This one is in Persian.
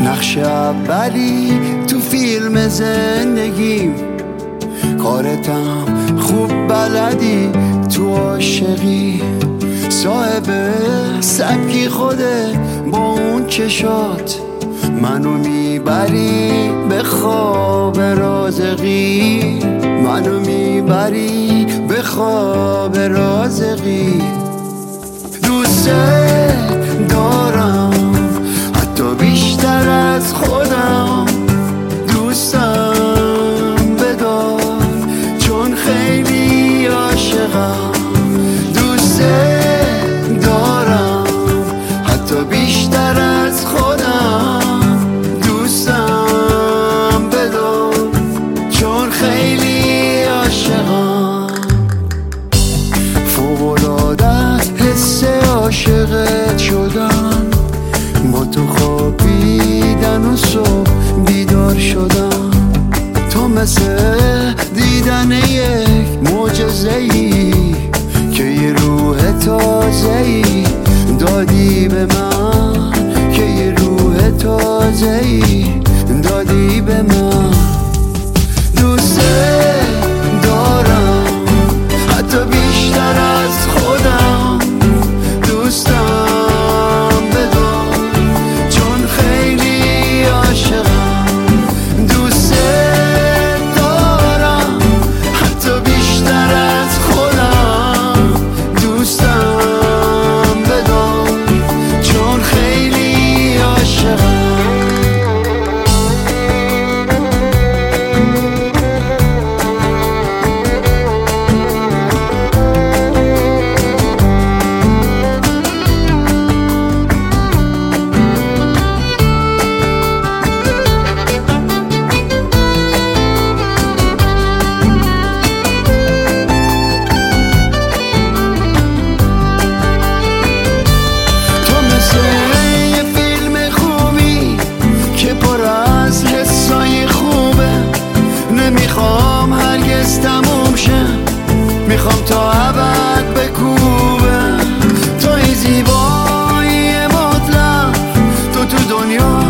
نقش اولی تو فیلم زندگیم، کارتم خوب بلدی تو عاشقی، صاحب سبکی خوده با اون چشات منو میبری به خواب رازقی، منو میبری به خواب رازقی. دوست دارم حتی بیشتر از خودم، دوستم بدار چون خیلی عاشقم. دوست دارم حتی بیشتر از خودم، دوستم بدار چون خیلی عاشقم. فوق‌العاده است حس عاشقت شدن، با تو خوابیدن و صبح بیدار شدن، تو مثل دیدن یک معجزه‌ای که یه روح تازه‌ای دادی به من، که یه روح تازه‌ای دادی به من. دوست دارم حتی بیشتر از خودم، دوستم بدار چون خیلی عاشقم. دوست دارم حتی بیشتر از خودم، دوستم بدار چون خیلی عاشقم. نمیخوام هرگز تموم شه، میخوام تا ابد بکوبه. توی زیبایی مطلق، تو دنیا